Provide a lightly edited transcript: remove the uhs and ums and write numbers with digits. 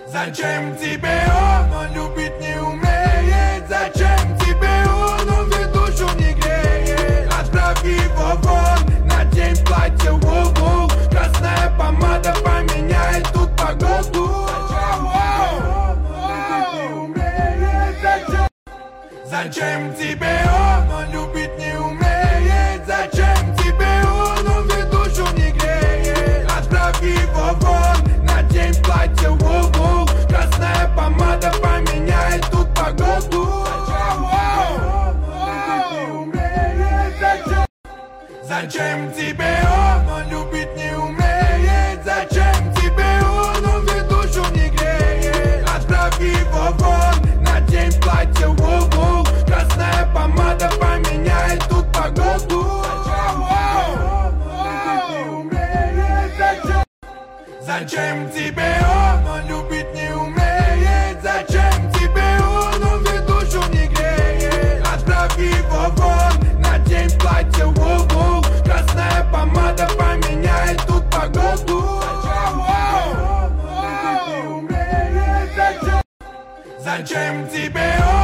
Зачем тебе он любить не умеет? Зачем тебе он ведь душу не греет? Отправь его вон, надень платье, воу-воу. Красная помада поменяет тут погоду. Зачем тебе он любить не умеет? Зачем тебе он ведь душу не греет? Отправь его вон, надень платье, воу-воу. Красная помада поменяет тут погоду. Зачем тебе он любить не умеет? Зачем тебе он ведь душу не греет? Отправь его вон, надень платье, воу-воу. Красная помада поменяет тут погоду. Зачем тебе он любить не умеет? Зачем тебе он ведь душу не греет? Отправь его вон, надень платье, воу-воу. Красная помада поменяет тут погоду. Зачем тебе он?